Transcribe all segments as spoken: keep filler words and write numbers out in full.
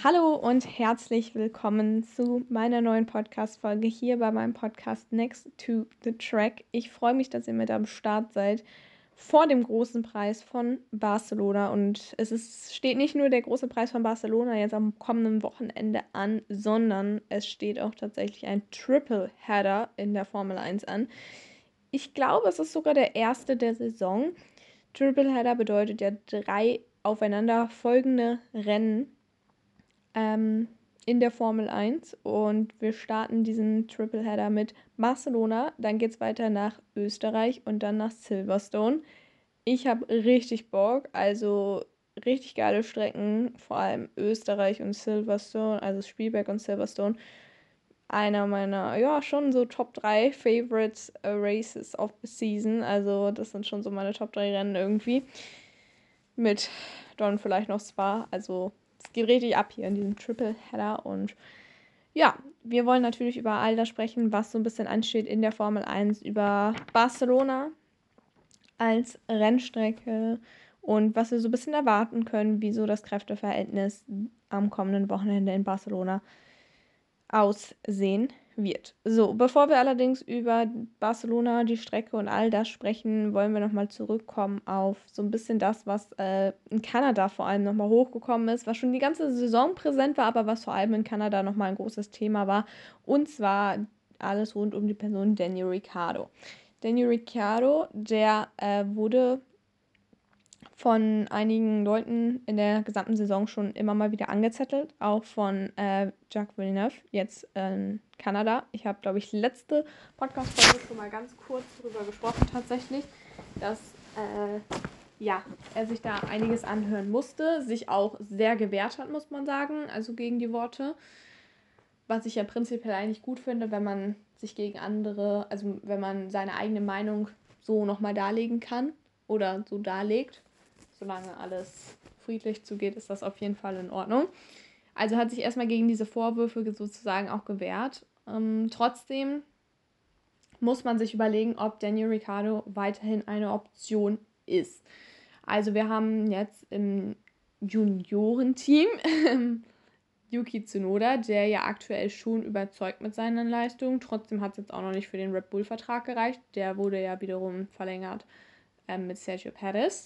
Hallo und herzlich willkommen zu meiner neuen Podcast-Folge hier bei meinem Podcast Next to the Track. Ich freue mich, dass ihr mit am Start seid vor dem großen Preis von Barcelona. Und es ist, steht nicht nur der große Preis von Barcelona jetzt am kommenden Wochenende an, sondern es steht auch tatsächlich ein Triple-Header in der Formel eins an. Ich glaube, es ist sogar der erste der Saison. Triple-Header bedeutet ja drei aufeinander folgende Rennen ähm, in der Formel eins und wir starten diesen Tripleheader mit Barcelona, dann geht es weiter nach Österreich und dann nach Silverstone. Ich habe richtig Bock, also richtig geile Strecken, vor allem Österreich und Silverstone, also Spielberg und Silverstone. Einer meiner, ja, schon so Top drei Favorites uh, Races of the Season, also das sind schon so meine Top drei Rennen irgendwie. Mit dann vielleicht noch Spa, also es geht richtig ab hier in diesem Triple-Header und ja, wir wollen natürlich über all das sprechen, was so ein bisschen ansteht in der Formel eins, über Barcelona als Rennstrecke und was wir so ein bisschen erwarten können, wie so das Kräfteverhältnis am kommenden Wochenende in Barcelona aussehen wird. So, bevor wir allerdings über Barcelona, die Strecke und all das sprechen, wollen wir nochmal zurückkommen auf so ein bisschen das, was äh, in Kanada vor allem nochmal hochgekommen ist, was schon die ganze Saison präsent war, aber was vor allem in Kanada nochmal ein großes Thema war. Und zwar alles rund um die Person Daniel Ricciardo. Daniel Ricciardo, der äh, wurde von einigen Leuten in der gesamten Saison schon immer mal wieder angezettelt, auch von äh, Jacques Villeneuve, jetzt in Kanada. Ich habe, glaube ich, letzte Podcast-Folge schon mal ganz kurz darüber gesprochen tatsächlich, dass äh, ja, er sich da einiges anhören musste, sich auch sehr gewehrt hat, muss man sagen, also gegen die Worte, was ich ja prinzipiell eigentlich gut finde, wenn man sich gegen andere, also wenn man seine eigene Meinung so nochmal darlegen kann oder so darlegt. Solange alles friedlich zugeht, ist das auf jeden Fall in Ordnung. Also hat sich erstmal gegen diese Vorwürfe sozusagen auch gewehrt. Ähm, trotzdem muss man sich überlegen, ob Daniel Ricciardo weiterhin eine Option ist. Also wir haben jetzt im Juniorenteam Yuki Tsunoda, der ja aktuell schon überzeugt mit seinen Leistungen. Trotzdem hat es jetzt auch noch nicht für den Red Bull-Vertrag gereicht. Der wurde ja wiederum verlängert ähm, mit Sergio Perez.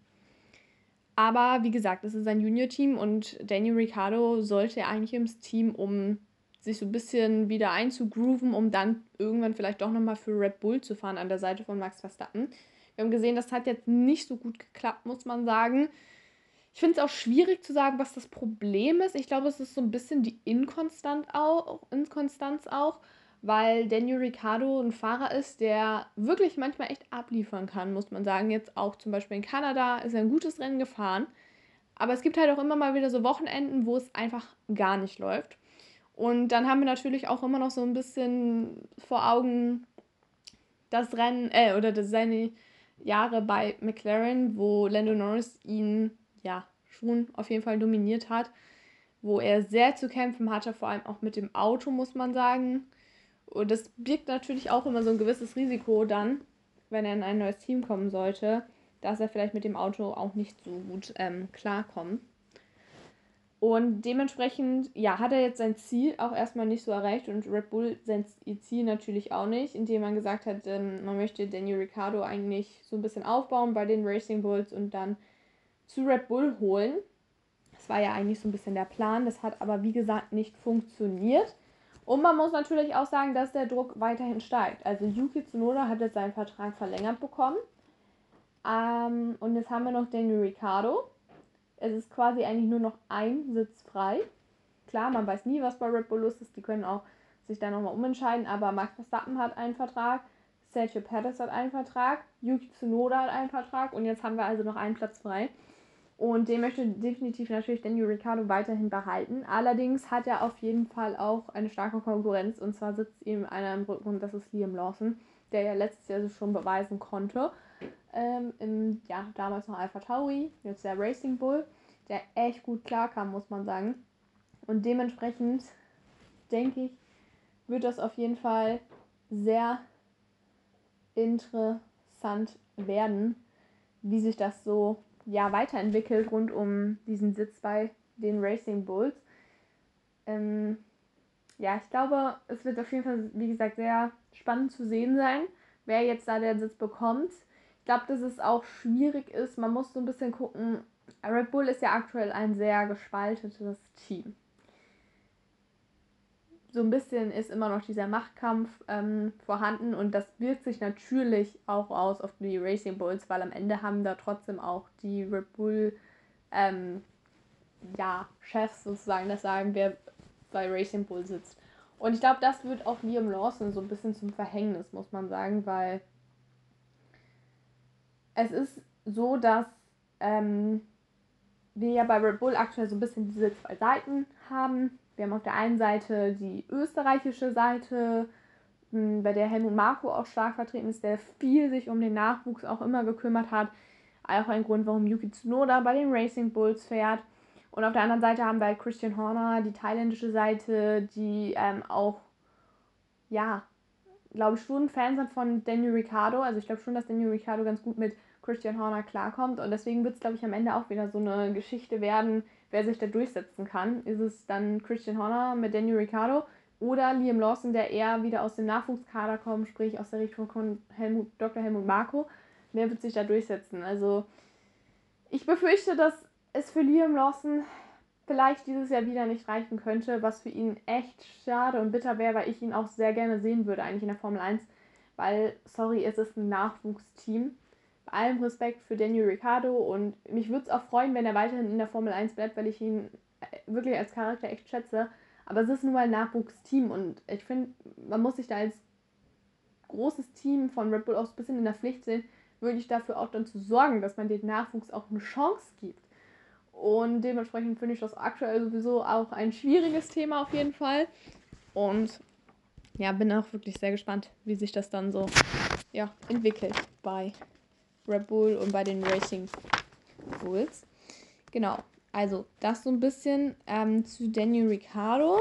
Aber wie gesagt, es ist ein Junior-Team und Daniel Ricciardo sollte ja eigentlich ins Team, um sich so ein bisschen wieder einzugrooven, um dann irgendwann vielleicht doch nochmal für Red Bull zu fahren an der Seite von Max Verstappen. Wir haben gesehen, das hat jetzt nicht so gut geklappt, muss man sagen. Ich finde es auch schwierig zu sagen, was das Problem ist. Ich glaube, es ist so ein bisschen die Inkonstant auch, Inkonstanz auch, weil Daniel Ricciardo ein Fahrer ist, der wirklich manchmal echt abliefern kann, muss man sagen. Jetzt auch zum Beispiel in Kanada ist er ein gutes Rennen gefahren. Aber es gibt halt auch immer mal wieder so Wochenenden, wo es einfach gar nicht läuft. Und dann haben wir natürlich auch immer noch so ein bisschen vor Augen das Rennen, äh, oder das, seine Jahre bei McLaren, wo Lando Norris ihn ja schon auf jeden Fall dominiert hat, wo er sehr zu kämpfen hatte, vor allem auch mit dem Auto, muss man sagen. Und das birgt natürlich auch immer so ein gewisses Risiko dann, wenn er in ein neues Team kommen sollte, dass er vielleicht mit dem Auto auch nicht so gut ähm, klarkommt. Und dementsprechend, ja, hat er jetzt sein Ziel auch erstmal nicht so erreicht und Red Bull sein ihr Ziel natürlich auch nicht, indem man gesagt hat, ähm, man möchte Daniel Ricciardo eigentlich so ein bisschen aufbauen bei den Racing Bulls und dann zu Red Bull holen. Das war ja eigentlich so ein bisschen der Plan, das hat aber wie gesagt nicht funktioniert. Und man muss natürlich auch sagen, dass der Druck weiterhin steigt. Also Yuki Tsunoda hat jetzt seinen Vertrag verlängert bekommen. Ähm, und jetzt haben wir noch Daniel Ricciardo. Es ist quasi eigentlich nur noch ein Sitz frei. Klar, man weiß nie, was bei Red Bull los ist. Die können auch sich da nochmal umentscheiden. Aber Max Verstappen hat einen Vertrag, Sergio Perez hat einen Vertrag, Yuki Tsunoda hat einen Vertrag und jetzt haben wir also noch einen Platz frei. Und den möchte definitiv natürlich Daniel Ricciardo weiterhin behalten. Allerdings hat er auf jeden Fall auch eine starke Konkurrenz. Und zwar sitzt ihm einer im Rücken und das ist Liam Lawson, der ja letztes Jahr schon beweisen konnte. Ähm, im, ja, damals noch Alpha Tauri, jetzt der Racing Bull, der echt gut klarkam, muss man sagen. Und dementsprechend denke ich, wird das auf jeden Fall sehr interessant werden, wie sich das so ja, weiterentwickelt rund um diesen Sitz bei den Racing Bulls. Ähm, ja, ich glaube, es wird auf jeden Fall, wie gesagt, sehr spannend zu sehen sein, wer jetzt da den Sitz bekommt. Ich glaube, dass es auch schwierig ist. Man muss so ein bisschen gucken. Red Bull ist ja aktuell ein sehr gespaltetes Team. So ein bisschen ist immer noch dieser Machtkampf ähm, vorhanden und das wirkt sich natürlich auch aus auf die Racing Bulls, weil am Ende haben da trotzdem auch die Red Bull ähm, ja, Chefs sozusagen das sagen, wer bei Racing Bull sitzt. Und ich glaube, das wird auch Liam Lawson so ein bisschen zum Verhängnis, muss man sagen, weil es ist so, dass ähm, wir ja bei Red Bull aktuell so ein bisschen diese zwei Seiten haben. Wir haben auf der einen Seite die österreichische Seite, bei der Helmut Marko auch stark vertreten ist, der viel sich um den Nachwuchs auch immer gekümmert hat. Auch ein Grund, warum Yuki Tsunoda bei den Racing Bulls fährt. Und auf der anderen Seite haben wir halt Christian Horner, die thailändische Seite, die ähm, auch, ja, glaube ich, schon Fans sind von Daniel Ricciardo. Also ich glaube schon, dass Daniel Ricciardo ganz gut mit Christian Horner klarkommt. Und deswegen wird es, glaube ich, am Ende auch wieder so eine Geschichte werden, wer sich da durchsetzen kann. Ist es dann Christian Horner mit Daniel Ricciardo oder Liam Lawson, der eher wieder aus dem Nachwuchskader kommt, sprich aus der Richtung von Helmut, Doktor Helmut Marko. Wer wird sich da durchsetzen? Also ich befürchte, dass es für Liam Lawson vielleicht dieses Jahr wieder nicht reichen könnte, was für ihn echt schade und bitter wäre, weil ich ihn auch sehr gerne sehen würde eigentlich in der Formel eins, weil, sorry, es ist ein Nachwuchsteam. Bei allem Respekt für Daniel Ricciardo und mich würde es auch freuen, wenn er weiterhin in der Formel eins bleibt, weil ich ihn wirklich als Charakter echt schätze. Aber es ist nun mal ein Nachwuchsteam und ich finde, man muss sich da als großes Team von Red Bull auch ein bisschen in der Pflicht sehen, wirklich dafür auch dann zu sorgen, dass man den Nachwuchs auch eine Chance gibt. Und dementsprechend finde ich das aktuell sowieso auch ein schwieriges Thema auf jeden Fall. Und ja, bin auch wirklich sehr gespannt, wie sich das dann so ja, entwickelt bei Red Bull und bei den Racing Bulls. Genau, also das so ein bisschen ähm, zu Daniel Ricciardo.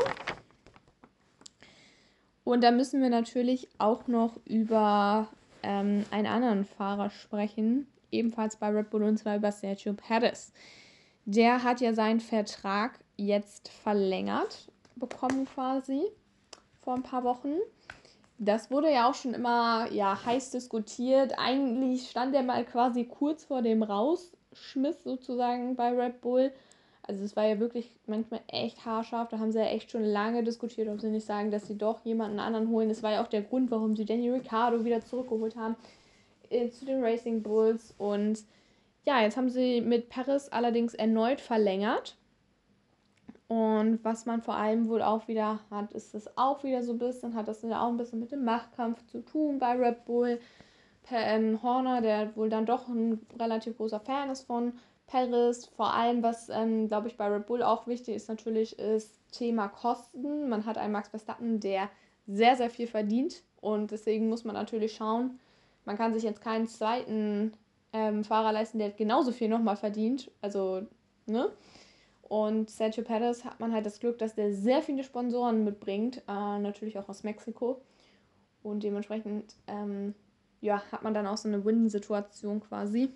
Und da müssen wir natürlich auch noch über ähm, einen anderen Fahrer sprechen, ebenfalls bei Red Bull, und zwar über Sergio Perez. Der hat ja seinen Vertrag jetzt verlängert bekommen quasi vor ein paar Wochen. Das wurde ja auch schon immer ja, heiß diskutiert. Eigentlich stand er mal quasi kurz vor dem Rausschmiss sozusagen bei Red Bull. Also es war ja wirklich manchmal echt haarscharf. Da haben sie ja echt schon lange diskutiert, ob sie nicht sagen, dass sie doch jemanden anderen holen. Das war ja auch der Grund, warum sie Daniel Ricciardo wieder zurückgeholt haben äh, zu den Racing Bulls. Und ja, jetzt haben sie mit Perez allerdings erneut verlängert. Und was man vor allem wohl auch wieder hat, ist das auch wieder so ein bisschen, hat das ja auch ein bisschen mit dem Machtkampf zu tun bei Red Bull. Per, ähm, Horner, der wohl dann doch ein relativ großer Fan ist von Perez. Vor allem, was, ähm, glaube ich, bei Red Bull auch wichtig ist natürlich, ist Thema Kosten. Man hat einen Max Verstappen, der sehr, sehr viel verdient. Und deswegen muss man natürlich schauen, man kann sich jetzt keinen zweiten ähm, Fahrer leisten, der genauso viel nochmal verdient. Also, ne? Und Sergio Perez hat man halt das Glück, dass der sehr viele Sponsoren mitbringt, äh, natürlich auch aus Mexiko. Und dementsprechend ähm, ja, hat man dann auch so eine Win-Situation quasi.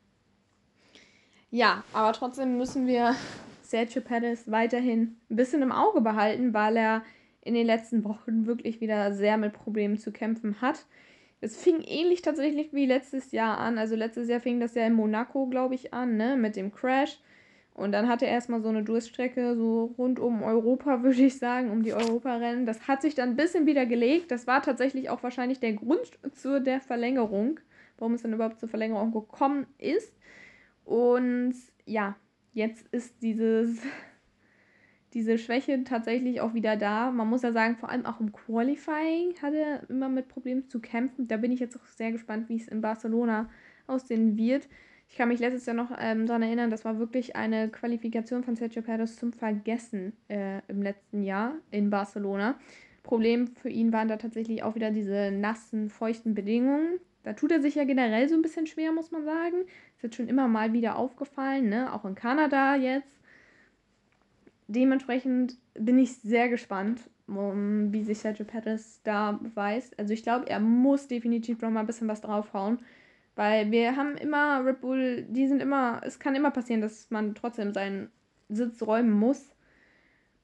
Ja, aber trotzdem müssen wir Sergio Perez weiterhin ein bisschen im Auge behalten, weil er in den letzten Wochen wirklich wieder sehr mit Problemen zu kämpfen hat. Es fing ähnlich tatsächlich wie letztes Jahr an. Also letztes Jahr fing das ja in Monaco, glaube ich, an, ne, mit dem Crash. Und dann hatte er erstmal so eine Durststrecke, so rund um Europa, würde ich sagen, um die Europarennen. Das hat sich dann ein bisschen wieder gelegt. Das war tatsächlich auch wahrscheinlich der Grund zu der Verlängerung, warum es dann überhaupt zur Verlängerung gekommen ist. Und ja, jetzt ist dieses, diese Schwäche tatsächlich auch wieder da. Man muss ja sagen, vor allem auch im Qualifying hat er immer mit Problemen zu kämpfen. Da bin ich jetzt auch sehr gespannt, wie es in Barcelona aussehen wird. Ich kann mich letztes Jahr noch ähm, daran erinnern, das war wirklich eine Qualifikation von Sergio Perez zum Vergessen äh, im letzten Jahr in Barcelona. Problem für ihn waren da tatsächlich auch wieder diese nassen, feuchten Bedingungen. Da tut er sich ja generell so ein bisschen schwer, muss man sagen. Ist jetzt schon immer mal wieder aufgefallen, ne? Auch in Kanada jetzt. Dementsprechend bin ich sehr gespannt, um, wie sich Sergio Perez da beweist. Also ich glaube, er muss definitiv noch mal ein bisschen was draufhauen. Weil wir haben immer Red Bull, die sind immer, es kann immer passieren, dass man trotzdem seinen Sitz räumen muss.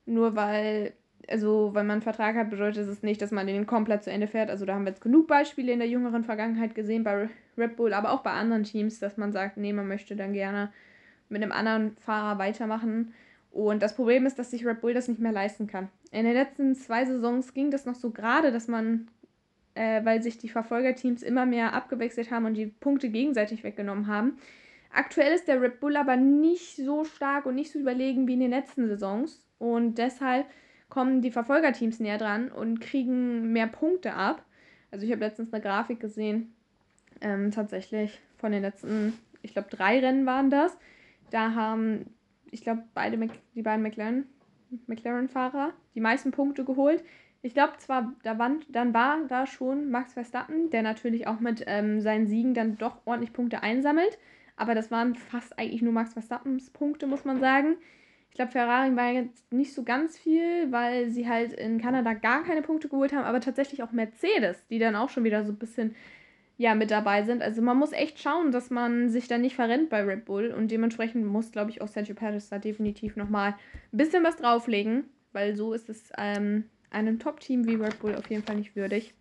Nur weil, also wenn man einen Vertrag hat, bedeutet es nicht, dass man den komplett zu Ende fährt. Also da haben wir jetzt genug Beispiele in der jüngeren Vergangenheit gesehen bei Red Bull, aber auch bei anderen Teams, dass man sagt, nee, man möchte dann gerne mit einem anderen Fahrer weitermachen. Und das Problem ist, dass sich Red Bull das nicht mehr leisten kann. In den letzten zwei Saisons ging das noch so gerade, dass man, äh, weil sich die Verfolgerteams immer mehr abgewechselt haben und die Punkte gegenseitig weggenommen haben. Aktuell ist der Red Bull aber nicht so stark und nicht so überlegen wie in den letzten Saisons. Und deshalb kommen die Verfolgerteams näher dran und kriegen mehr Punkte ab. Also ich habe letztens eine Grafik gesehen, ähm, tatsächlich von den letzten, ich glaube drei Rennen waren das. Da haben, ich glaube, beide Mc, die beiden McLaren, McLaren-Fahrer die meisten Punkte geholt. Ich glaube zwar, da waren, dann war da schon Max Verstappen, der natürlich auch mit ähm, seinen Siegen dann doch ordentlich Punkte einsammelt. Aber das waren fast eigentlich nur Max Verstappens Punkte, muss man sagen. Ich glaube, Ferrari war jetzt nicht so ganz viel, weil sie halt in Kanada gar keine Punkte geholt haben, aber tatsächlich auch Mercedes, die dann auch schon wieder so ein bisschen ja, mit dabei sind. Also man muss echt schauen, dass man sich da nicht verrennt bei Red Bull und dementsprechend muss, glaube ich, auch Sergio Perez da definitiv nochmal ein bisschen was drauflegen, weil so ist es ähm, einem Top-Team wie Red Bull auf jeden Fall nicht würdig.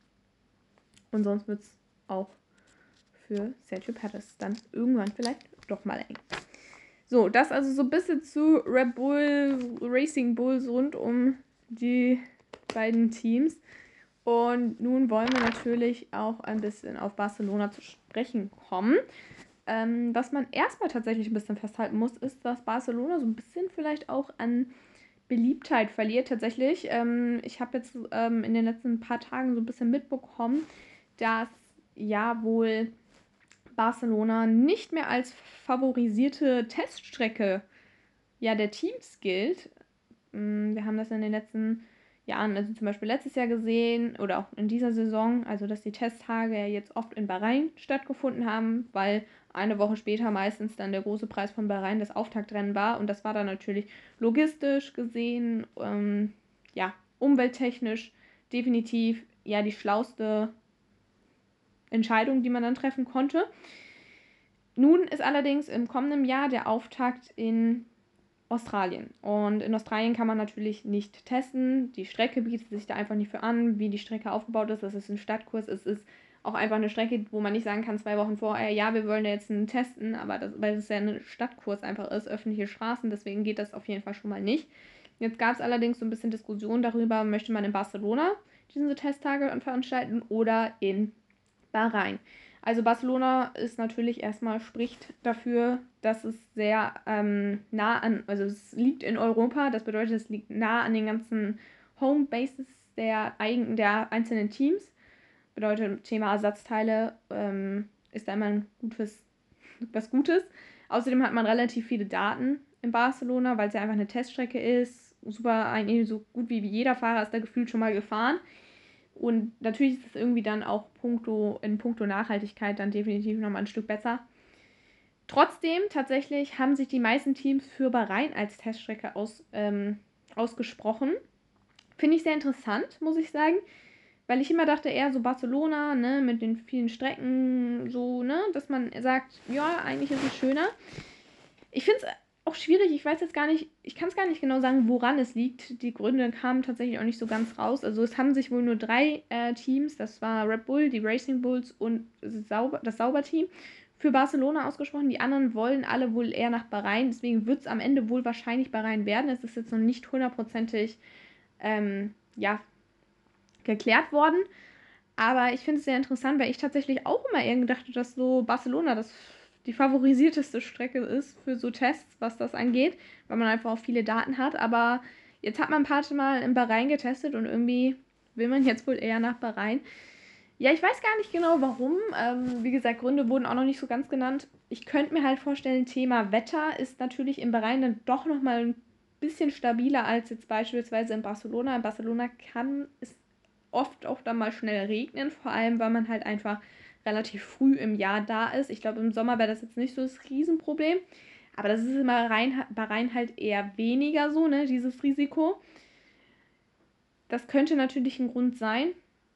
Und sonst wird es auch für Sergio Perez dann irgendwann vielleicht doch mal eng. So, das also so ein bisschen zu Red Bull, Racing Bulls rund um die beiden Teams. Und nun wollen wir natürlich auch ein bisschen auf Barcelona zu sprechen kommen. Ähm, was man erstmal tatsächlich ein bisschen festhalten muss, ist, dass Barcelona so ein bisschen vielleicht auch an Beliebtheit verliert. Tatsächlich, ähm, ich habe jetzt ähm, in den letzten paar Tagen so ein bisschen mitbekommen, dass ja wohl Barcelona nicht mehr als favorisierte Teststrecke ja, der Teams gilt. Wir haben das in den letzten Jahren, also zum Beispiel letztes Jahr gesehen oder auch in dieser Saison, also dass die Testtage ja jetzt oft in Bahrain stattgefunden haben, weil eine Woche später meistens dann der große Preis von Bahrain das Auftaktrennen war und das war dann natürlich logistisch gesehen, ähm, ja, umwelttechnisch definitiv ja die schlauste Entscheidung, die man dann treffen konnte. Nun ist allerdings im kommenden Jahr der Auftakt in Australien. Und in Australien kann man natürlich nicht testen. Die Strecke bietet sich da einfach nicht für an, wie die Strecke aufgebaut ist. Das ist ein Stadtkurs. Es ist auch einfach eine Strecke, wo man nicht sagen kann, zwei Wochen vorher, ja, wir wollen da jetzt einen testen, aber das, weil es ja ein Stadtkurs einfach ist, öffentliche Straßen, deswegen geht das auf jeden Fall schon mal nicht. Jetzt gab es allerdings so ein bisschen Diskussion darüber, möchte man in Barcelona diese Testtage veranstalten oder in Bahrain. Also Barcelona ist natürlich erstmal, spricht dafür, dass es sehr ähm, nah an, also es liegt in Europa, das bedeutet, es liegt nah an den ganzen Homebases der, eigen, der einzelnen Teams. Bedeutet, Thema Ersatzteile ähm, ist da immer ein gutes, was Gutes. Außerdem hat man relativ viele Daten in Barcelona, weil es ja einfach eine Teststrecke ist. Super, eigentlich so gut wie jeder Fahrer ist da gefühlt schon mal gefahren. Und natürlich ist es irgendwie dann auch puncto, in puncto Nachhaltigkeit dann definitiv nochmal ein Stück besser. Trotzdem, tatsächlich haben sich die meisten Teams für Bahrain als Teststrecke aus, ähm, ausgesprochen. Finde ich sehr interessant, muss ich sagen. Weil ich immer dachte, eher so Barcelona, ne, mit den vielen Strecken, so, ne, dass man sagt, ja, eigentlich ist es schöner. Ich finde es auch schwierig, ich weiß jetzt gar nicht, ich kann es gar nicht genau sagen, woran es liegt. Die Gründe kamen tatsächlich auch nicht so ganz raus. Also es haben sich wohl nur drei äh, Teams, das war Red Bull, die Racing Bulls und Sauber, das Sauber-Team, für Barcelona ausgesprochen. Die anderen wollen alle wohl eher nach Bahrain, deswegen wird es am Ende wohl wahrscheinlich Bahrain werden. Es ist jetzt noch nicht hundertprozentig ähm, ja, geklärt worden. Aber ich finde es sehr interessant, weil ich tatsächlich auch immer eher gedacht habe, dass so Barcelona das die favorisierteste Strecke ist für so Tests, was das angeht, weil man einfach auch viele Daten hat. Aber jetzt hat man ein paar Mal in Bahrain getestet und irgendwie will man jetzt wohl eher nach Bahrain. Ja, ich weiß gar nicht genau warum. Ähm, wie gesagt, Gründe wurden auch noch nicht so ganz genannt. Ich könnte mir halt vorstellen, Thema Wetter ist natürlich in Bahrain dann doch nochmal ein bisschen stabiler als jetzt beispielsweise in Barcelona. In Barcelona kann es oft auch dann mal schnell regnen, vor allem weil man halt einfach relativ früh im Jahr da ist. Ich glaube, im Sommer wäre das jetzt nicht so das Riesenproblem, aber das ist immer rein, bei Rhein halt eher weniger so, ne, dieses Risiko. Das könnte natürlich ein Grund sein.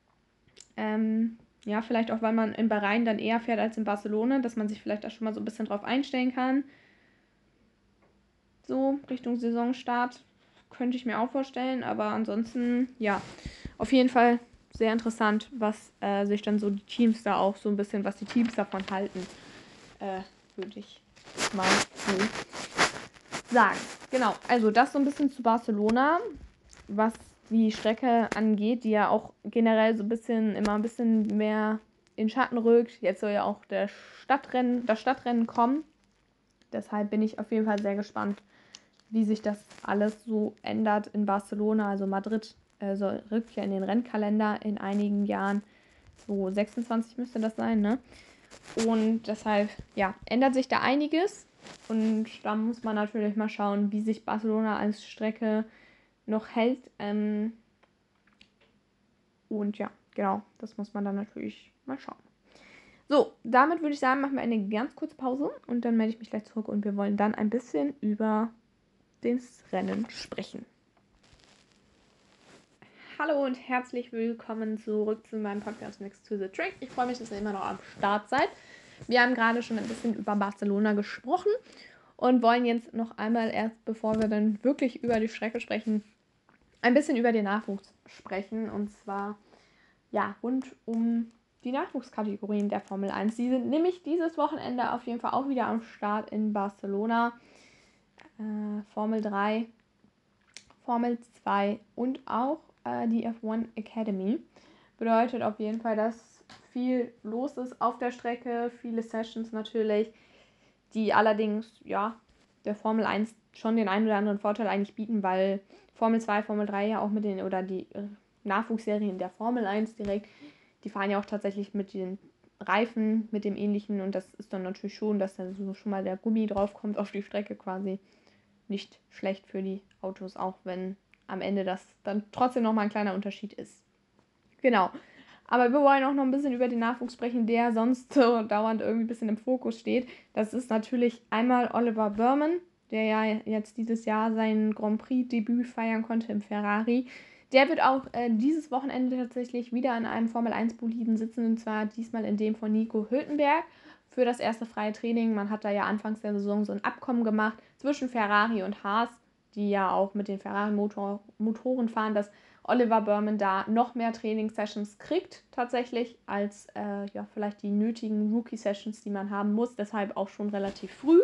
Ähm, ja, vielleicht auch, weil man in Bahrain dann eher fährt als in Barcelona, dass man sich vielleicht auch schon mal so ein bisschen drauf einstellen kann. So, Richtung Saisonstart. könnte ich mir auch vorstellen, aber ansonsten, ja, auf jeden Fall sehr interessant, was äh, sich dann so die Teams da auch so ein bisschen, was die Teams davon halten, äh, würde ich mal so sagen. Genau, also das so ein bisschen zu Barcelona, was die Strecke angeht, die ja auch generell so ein bisschen, immer ein bisschen mehr in Schatten rückt. Jetzt soll ja auch der Stadtrennen, das Stadtrennen kommen. Deshalb bin ich auf jeden Fall sehr gespannt, wie sich das alles so ändert in Barcelona. Also Madrid äh, soll, rückt ja in den Rennkalender in einigen Jahren. So sechsundzwanzig müsste das sein, ne? Und deshalb, ja, ändert sich da einiges. Und da muss man natürlich mal schauen, wie sich Barcelona als Strecke noch hält. Ähm und ja, genau, das muss man dann natürlich mal schauen. So, damit würde ich sagen, machen wir eine ganz kurze Pause und dann melde ich mich gleich zurück und wir wollen dann ein bisschen über das Rennen sprechen. Hallo und herzlich willkommen zurück zu meinem Podcast Next to the Track. Ich freue mich, dass ihr immer noch am Start seid. Wir haben gerade schon ein bisschen über Barcelona gesprochen und wollen jetzt noch einmal erst, bevor wir dann wirklich über die Strecke sprechen, ein bisschen über den Nachwuchs sprechen. Und zwar, ja, rund um die Nachwuchskategorien der Formel eins. Die sind nämlich dieses Wochenende auf jeden Fall auch wieder am Start in Barcelona. Äh, Formel drei, Formel zwei und auch äh, die F eins Academy. Bedeutet auf jeden Fall, dass viel los ist auf der Strecke, viele Sessions natürlich, die allerdings, ja, der Formel eins schon den einen oder anderen Vorteil eigentlich bieten, weil Formel zwei, Formel drei ja auch mit den, oder die äh, Nachwuchsserien der Formel eins direkt, die fahren ja auch tatsächlich mit den Reifen, mit dem ähnlichen und das ist dann natürlich schon, dass da so schon mal der Gummi drauf kommt auf die Strecke quasi. Nicht schlecht für die Autos, auch wenn am Ende das dann trotzdem nochmal ein kleiner Unterschied ist. Genau. Aber wir wollen auch noch ein bisschen über den Nachwuchs sprechen, der sonst so dauernd irgendwie ein bisschen im Fokus steht. Das ist natürlich einmal Oliver Bürman, der ja jetzt dieses Jahr sein Grand Prix-Debüt feiern konnte im Ferrari. Der wird auch äh, dieses Wochenende tatsächlich wieder in einem Formel eins Boliden sitzen, und zwar diesmal in dem von Nico Hülkenberg für das erste freie Training. Man hat da ja anfangs der Saison so ein Abkommen gemacht zwischen Ferrari und Haas, die ja auch mit den Ferrari-Motoren fahren, dass Oliver Bürman da noch mehr Trainingssessions kriegt tatsächlich als äh, ja, vielleicht die nötigen Rookie-Sessions, die man haben muss. Deshalb auch schon relativ früh.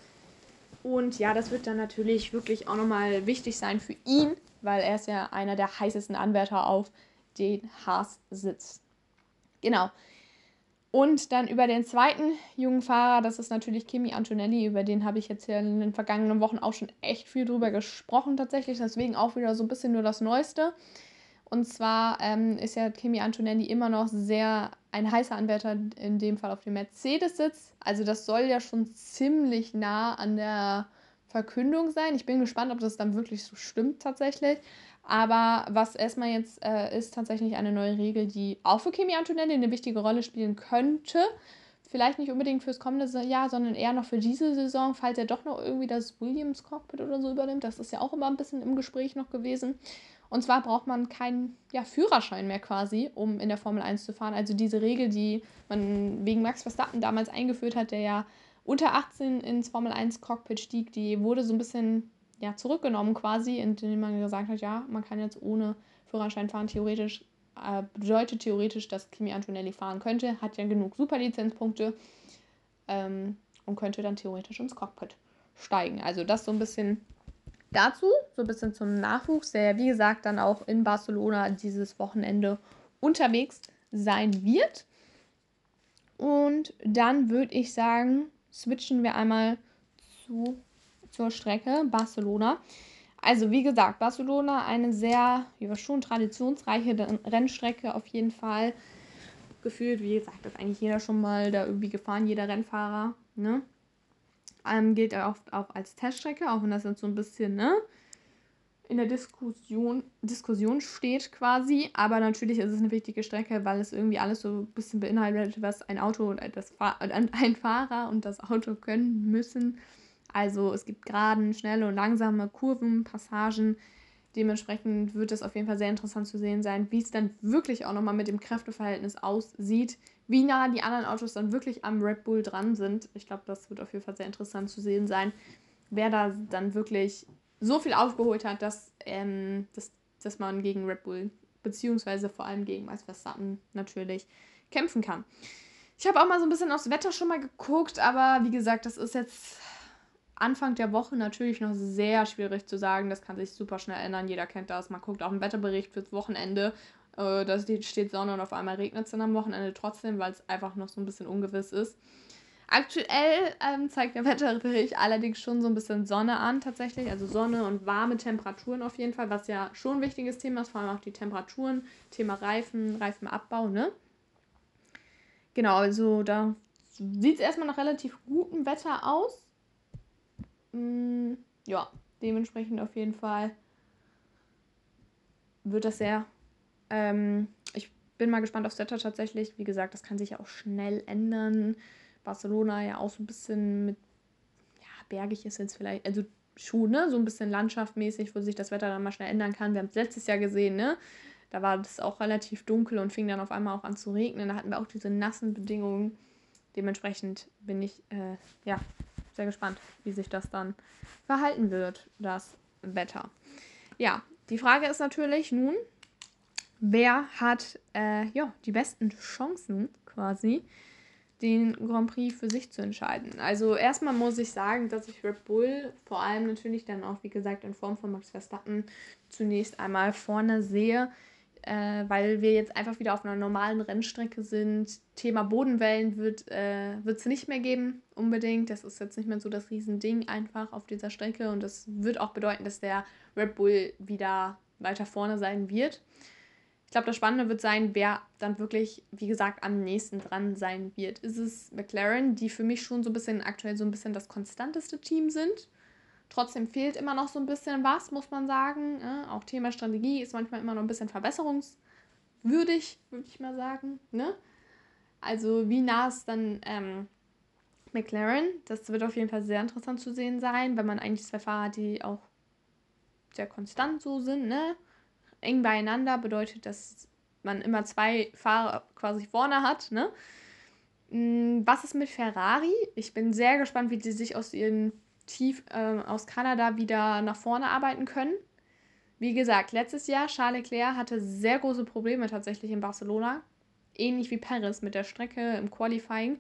Und ja, das wird dann natürlich wirklich auch nochmal wichtig sein für ihn, weil er ist ja einer der heißesten Anwärter auf den Haas-Sitz. Genau. Und dann über den zweiten jungen Fahrer, das ist natürlich Kimi Antonelli, über den habe ich jetzt ja in den vergangenen Wochen auch schon echt viel drüber gesprochen tatsächlich, deswegen auch wieder so ein bisschen nur das Neueste. Und zwar ähm, ist ja Kimi Antonelli immer noch sehr ein heißer Anwärter, in dem Fall auf dem Mercedes-Sitz. Also das soll ja schon ziemlich nah an der Verkündung sein. Ich bin gespannt, ob das dann wirklich so stimmt tatsächlich. Aber was erstmal jetzt äh, ist tatsächlich eine neue Regel, die auch für Kimi Antonelli eine wichtige Rolle spielen könnte. Vielleicht nicht unbedingt fürs kommende Jahr, sondern eher noch für diese Saison, falls er doch noch irgendwie das Williams-Cockpit oder so übernimmt. Das ist ja auch immer ein bisschen im Gespräch noch gewesen. Und zwar braucht man keinen ja, Führerschein mehr quasi, um in der Formel eins zu fahren. Also diese Regel, die man wegen Max Verstappen damals eingeführt hat, der ja unter achtzehn ins Formel eins Cockpit stieg, die wurde so ein bisschen ja, zurückgenommen quasi, indem man gesagt hat, ja, man kann jetzt ohne Führerschein fahren. Theoretisch äh, bedeutet theoretisch, dass Kimi Antonelli fahren könnte, hat ja genug Superlizenzpunkte ähm, und könnte dann theoretisch ins Cockpit steigen. Also das so ein bisschen dazu, so ein bisschen zum Nachwuchs, der wie gesagt dann auch in Barcelona dieses Wochenende unterwegs sein wird. Und dann würde ich sagen, switchen wir einmal zu, zur Strecke Barcelona. Also wie gesagt, Barcelona eine sehr, ja, schon traditionsreiche Rennstrecke auf jeden Fall. Gefühlt, wie gesagt, ist eigentlich jeder schon mal da irgendwie gefahren, jeder Rennfahrer, ne? Ähm, gilt er oft auch als Teststrecke, auch wenn das jetzt so ein bisschen, ne, in der Diskussion, Diskussion steht quasi. Aber natürlich ist es eine wichtige Strecke, weil es irgendwie alles so ein bisschen beinhaltet, was ein Auto und das Fahr- ein Fahrer und das Auto können müssen. Also es gibt Geraden, schnelle und langsame Kurven, Passagen. Dementsprechend wird es auf jeden Fall sehr interessant zu sehen sein, wie es dann wirklich auch nochmal mit dem Kräfteverhältnis aussieht, wie nah die anderen Autos dann wirklich am Red Bull dran sind. Ich glaube, das wird auf jeden Fall sehr interessant zu sehen sein, wer da dann wirklich so viel aufgeholt hat, dass, ähm, dass, dass man gegen Red Bull, beziehungsweise vor allem gegen Max Verstappen natürlich kämpfen kann. Ich habe auch mal so ein bisschen aufs Wetter schon mal geguckt, aber wie gesagt, das ist jetzt Anfang der Woche natürlich noch sehr schwierig zu sagen. Das kann sich super schnell ändern. Jeder kennt das. Man guckt auf den Wetterbericht fürs Wochenende. Äh, da steht Sonne und auf einmal regnet es dann am Wochenende trotzdem, weil es einfach noch so ein bisschen ungewiss ist. Aktuell ähm, zeigt der Wetterbericht allerdings schon so ein bisschen Sonne an tatsächlich. Also Sonne und warme Temperaturen auf jeden Fall, was ja schon ein wichtiges Thema ist. Vor allem auch die Temperaturen, Thema Reifen, Reifenabbau, ne? Genau, also da sieht es erstmal nach relativ gutem Wetter aus. Mm, ja, dementsprechend auf jeden Fall wird das sehr. Ähm, ich bin mal gespannt aufs Wetter tatsächlich. Wie gesagt, das kann sich ja auch schnell ändern. Barcelona ja auch so ein bisschen mit, ja, bergig ist jetzt vielleicht, also schon, ne, so ein bisschen landschaftmäßig, wo sich das Wetter dann mal schnell ändern kann. Wir haben es letztes Jahr gesehen, ne? Da war es auch relativ dunkel und fing dann auf einmal auch an zu regnen. Da hatten wir auch diese nassen Bedingungen. Dementsprechend bin ich, äh, ja, sehr gespannt, wie sich das dann verhalten wird, das Wetter. Ja, die Frage ist natürlich nun, wer hat äh, ja, die besten Chancen quasi, den Grand Prix für sich zu entscheiden. Also erstmal muss ich sagen, dass ich Red Bull vor allem natürlich dann auch, wie gesagt, in Form von Max Verstappen zunächst einmal vorne sehe, äh, weil wir jetzt einfach wieder auf einer normalen Rennstrecke sind. Thema Bodenwellen wird äh, es nicht mehr geben, unbedingt. Das ist jetzt nicht mehr so das Riesending einfach auf dieser Strecke und das wird auch bedeuten, dass der Red Bull wieder weiter vorne sein wird. Ich glaube, das Spannende wird sein, wer dann wirklich, wie gesagt, am nächsten dran sein wird. Ist es McLaren, die für mich schon so ein bisschen aktuell so ein bisschen das konstanteste Team sind. Trotzdem fehlt immer noch so ein bisschen was, muss man sagen. Ja, auch Thema Strategie ist manchmal immer noch ein bisschen verbesserungswürdig, würde ich mal sagen. Ne? Also wie nah ist dann ähm, McLaren? Das wird auf jeden Fall sehr interessant zu sehen sein, weil man eigentlich zwei Fahrer hat, die auch sehr konstant so sind, ne? Eng beieinander bedeutet, dass man immer zwei Fahrer quasi vorne hat, ne? Was ist mit Ferrari? Ich bin sehr gespannt, wie die sich aus ihren Tief äh, aus Kanada wieder nach vorne arbeiten können. Wie gesagt, letztes Jahr Charles Leclerc hatte sehr große Probleme tatsächlich in Barcelona. Ähnlich wie Perez mit der Strecke im Qualifying.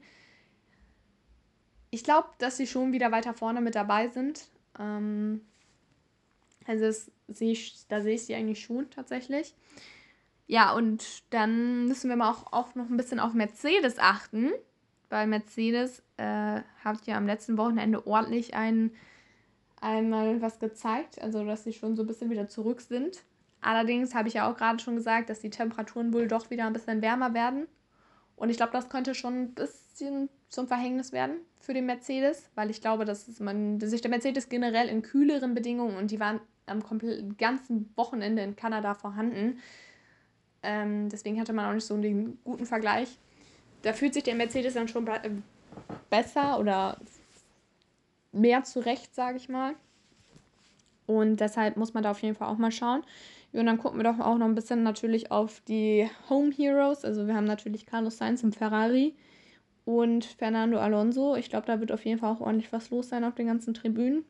Ich glaube, dass sie schon wieder weiter vorne mit dabei sind. Ähm, also das sehe ich, da sehe ich sie eigentlich schon tatsächlich. Ja, und dann müssen wir mal auch, auch noch ein bisschen auf Mercedes achten. Weil Mercedes äh, hat ja am letzten Wochenende ordentlich ein, einmal was gezeigt. Also, dass sie schon so ein bisschen wieder zurück sind. Allerdings habe ich ja auch gerade schon gesagt, dass die Temperaturen wohl doch wieder ein bisschen wärmer werden. Und ich glaube, das könnte schon ein bisschen zum Verhängnis werden für den Mercedes. Weil ich glaube, dass es man, dass sich der Mercedes generell in kühleren Bedingungen, und die waren am kompletten ganzen Wochenende in Kanada vorhanden. Ähm, deswegen hatte man auch nicht so einen guten Vergleich. Da fühlt sich der Mercedes dann schon besser oder mehr zurecht, sage ich mal. Und deshalb muss man da auf jeden Fall auch mal schauen. Und dann gucken wir doch auch noch ein bisschen natürlich auf die Home Heroes. Also wir haben natürlich Carlos Sainz im Ferrari und Fernando Alonso. Ich glaube, da wird auf jeden Fall auch ordentlich was los sein auf den ganzen Tribünen.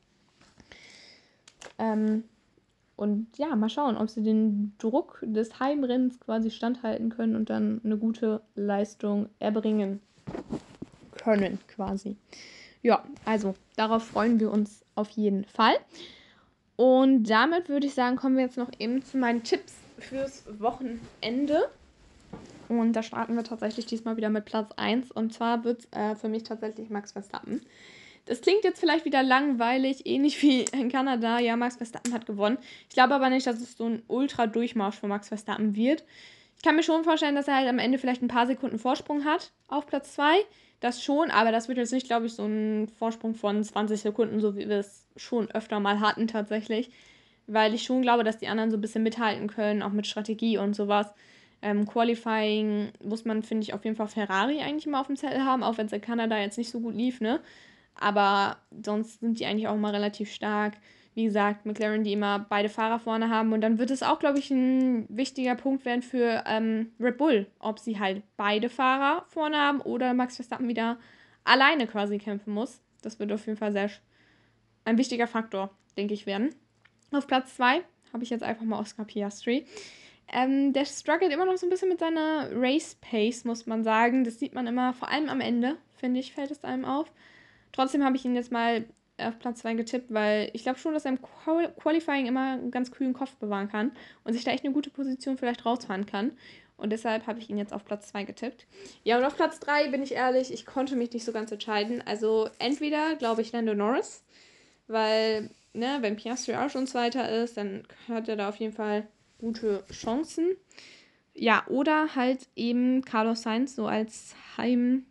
Ähm, und ja, mal schauen, ob sie den Druck des Heimrennens quasi standhalten können und dann eine gute Leistung erbringen können quasi. Ja, also darauf freuen wir uns auf jeden Fall. Und damit würde ich sagen, kommen wir jetzt noch eben zu meinen Tipps fürs Wochenende. Und da starten wir tatsächlich diesmal wieder mit Platz eins. Und zwar wird es äh, für mich tatsächlich Max Verstappen. Das klingt jetzt vielleicht wieder langweilig, ähnlich wie in Kanada. Ja, Max Verstappen hat gewonnen. Ich glaube aber nicht, dass es so ein Ultra-Durchmarsch für Max Verstappen wird. Ich kann mir schon vorstellen, dass er halt am Ende vielleicht ein paar Sekunden Vorsprung hat auf Platz zwei. Das schon, aber das wird jetzt nicht, glaube ich, so ein Vorsprung von zwanzig Sekunden, so wie wir es schon öfter mal hatten tatsächlich. Weil ich schon glaube, dass die anderen so ein bisschen mithalten können, auch mit Strategie und sowas. Ähm, Qualifying muss man, finde ich, auf jeden Fall Ferrari eigentlich mal auf dem Zettel haben, auch wenn es in Kanada jetzt nicht so gut lief, ne? Aber sonst sind die eigentlich auch mal relativ stark. Wie gesagt, McLaren, die immer beide Fahrer vorne haben. Und dann wird es auch, glaube ich, ein wichtiger Punkt werden für ähm, Red Bull, ob sie halt beide Fahrer vorne haben oder Max Verstappen wieder alleine quasi kämpfen muss. Das wird auf jeden Fall sehr ein wichtiger Faktor denke ich, werden. Auf Platz zwei habe ich jetzt einfach mal Oscar Piastri. Ähm, der struggelt immer noch so ein bisschen mit seiner Race-Pace, muss man sagen. Das sieht man immer, vor allem am Ende, finde ich, fällt es einem auf. Trotzdem habe ich ihn jetzt mal auf Platz zwei getippt, weil ich glaube schon, dass er im Qualifying immer einen ganz kühlen Kopf bewahren kann und sich da echt eine gute Position vielleicht rausfahren kann. Und deshalb habe ich ihn jetzt auf Platz zwei getippt. Ja, und auf Platz drei bin ich ehrlich, ich konnte mich nicht so ganz entscheiden. Also entweder, glaube ich, Lando Norris, weil, ne, wenn Piastri auch schon Zweiter ist, dann hat er da auf jeden Fall gute Chancen. Ja, oder halt eben Carlos Sainz so als Heim...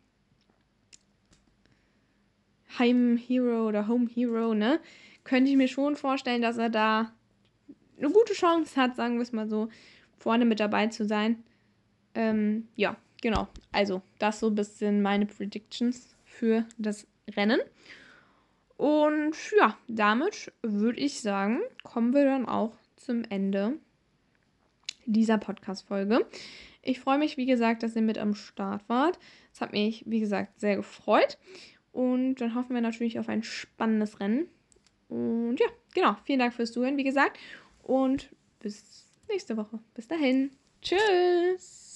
Heim-Hero oder Home-Hero, ne? Könnte ich mir schon vorstellen, dass er da eine gute Chance hat, sagen wir es mal so, vorne mit dabei zu sein. Ähm, ja, genau. Also, das so ein bisschen meine Predictions für das Rennen. Und ja, damit würde ich sagen, kommen wir dann auch zum Ende dieser Podcast-Folge. Ich freue mich, wie gesagt, dass ihr mit am Start wart. Es hat mich, wie gesagt, sehr gefreut. Und dann hoffen wir natürlich auf ein spannendes Rennen. Und ja, genau. Vielen Dank fürs Zuhören, wie gesagt. Und bis nächste Woche. Bis dahin. Tschüss.